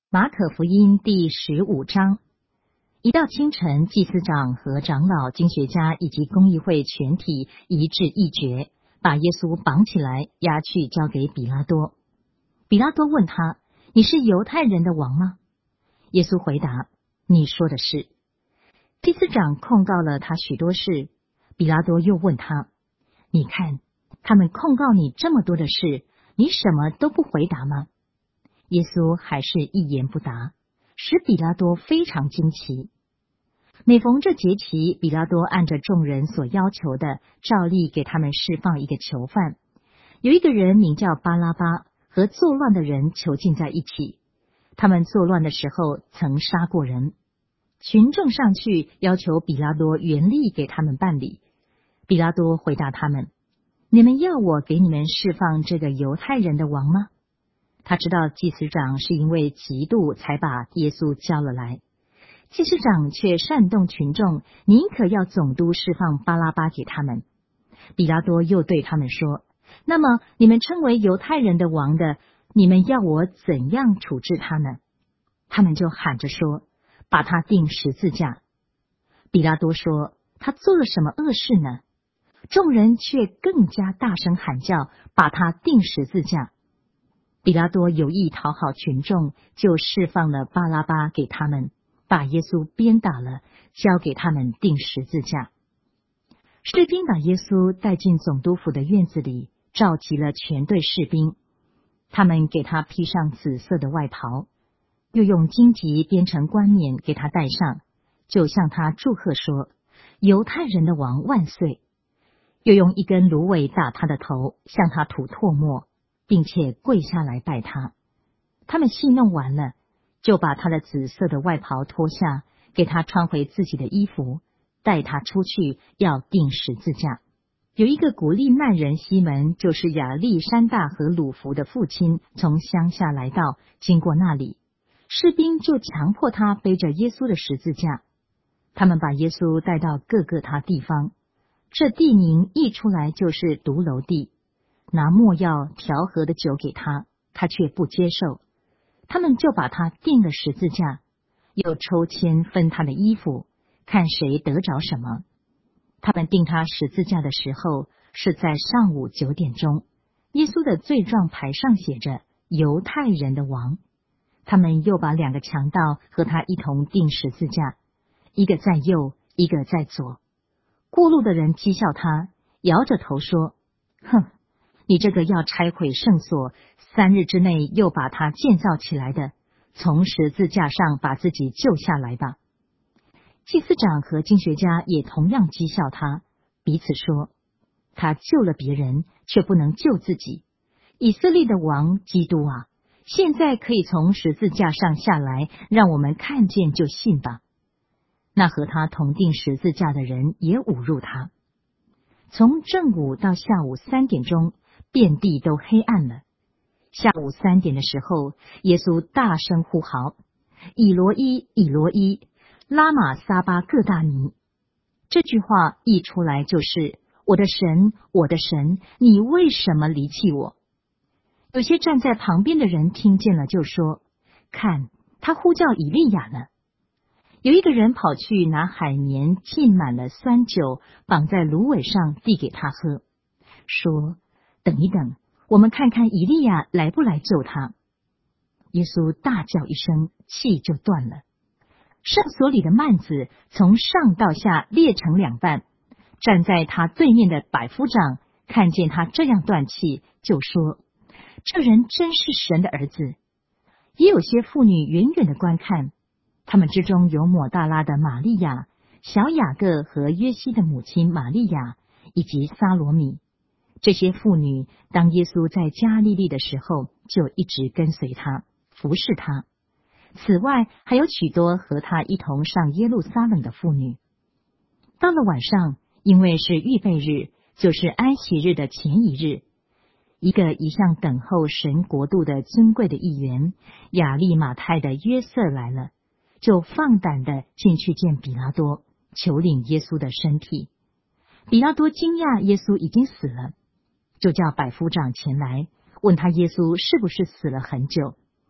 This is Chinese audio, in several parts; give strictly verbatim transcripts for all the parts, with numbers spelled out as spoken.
马可福音第十五章。一到清晨，祭司长和长老、经学家以及公议会全体一致议决，把耶稣绑起来，押去交给比拉多。比拉多问他：你是犹太人的王吗？耶稣回答：你说的是。祭司长控告了他许多事。比拉多又问他：你看，他们控告你这么多的事，你什么都不回答吗？耶稣还是一言不答，使比拉多非常惊奇。每逢这节期，比拉多按着众人所要求的，照例给他们释放一个囚犯。有一个人名叫巴拉巴，和作乱的人囚禁在一起。他们作乱的时候曾杀过人。群众上去要求比拉多原力给他们办理。比拉多回答他们：你们要我给你们释放这个犹太人的王吗？他知道祭司长是因为嫉妒才把耶稣叫了来，祭司长却煽动群众，宁可要总督释放巴拉巴给他们。比拉多又对他们说：那么你们称为犹太人的王的，你们要我怎样处置他呢？他们就喊着说：把他钉十字架。比拉多说：他做了什么恶事呢？众人却更加大声喊叫：把他钉十字架。比拉多有意讨好群众，就释放了巴拉巴给他们，把耶稣鞭打了，交给他们钉十字架。士兵把耶稣带进总督府的院子里，召集了全队士兵，他们给他披上紫色的外袍，又用荆棘编成冠冕给他戴上，就向他祝贺说：犹太人的王万岁！又用一根芦苇打他的头，向他吐唾沫，并且跪下来拜他。他们戏弄完了，就把他的紫色的外袍脱下，给他穿回自己的衣服，带他出去要钉十字架。有一个古利奈人西门，就是亚历山大和鲁孚的父亲，从乡下来到，经过那里，士兵就强迫他背着耶稣的十字架。他们把耶稣带到各个他地方，这地名译出来就是独楼地。拿没药调和的酒给他，他却不接受。他们就把他钉了十字架，又抽签分他的衣服，看谁得着什么。他们钉他十字架的时候是在上午九点钟。耶稣的罪状牌上写着犹太人的王。他们又把两个强盗和他一同钉十字架，一个在右，一个在左。过路的人讥笑他，摇着头说：哼，你这个要拆毁圣所，三日之内又把它建造起来的，从十字架上把自己救下来吧。祭司长和经学家也同样讥笑他，彼此说：他救了别人，却不能救自己。以色列的王基督啊，现在可以从十字架上下来，让我们看见就信吧。那和他同钉十字架的人也侮辱他。从正午到下午三点钟，遍地都黑暗了。下午三点的时候，耶稣大声呼号：以罗伊，以罗伊，拉玛撒巴各大尼。这句话译出来就是：我的神，我的神，你为什么离弃我？有些站在旁边的人听见了，就说：看，他呼叫以利亚呢。有一个人跑去拿海绵浸满了酸酒，绑在芦苇上递给他喝，说：等一等，我们看看以利亚来不来救他。耶稣大叫一声，气就断了。圣所里的幔子从上到下裂成两半。站在他对面的百夫长看见他这样断气，就说：这人真是神的儿子。也有些妇女远远的观看，他们之中有抹大拉的玛利亚、小雅各和约西的母亲玛利亚，以及撒罗米。这些妇女当耶稣在加利利的时候，就一直跟随他，服侍他。此外还有许多和他一同上耶路撒冷的妇女。到了晚上，因为是预备日，就是安息日的前一日，一个一向等候神国度的尊贵的议员亚利马太的约瑟来了，就放胆的进去见比拉多，求领耶稣的身体。比拉多惊讶耶稣已经死了，就叫百夫长前来，问他耶稣是不是死了很久。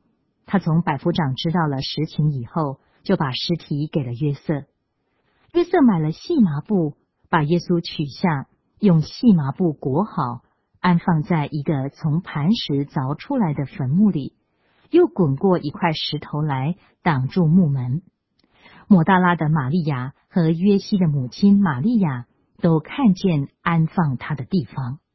他从百夫长知道了实情以后，就把尸体给了约瑟。约瑟买了细麻布，把耶稣取下，用细麻布裹好，安放在一个从磐石凿出来的坟墓里，又滚过一块石头来挡住墓门。抹大拉的玛利亚和约西的母亲玛利亚都看见安放他的地方。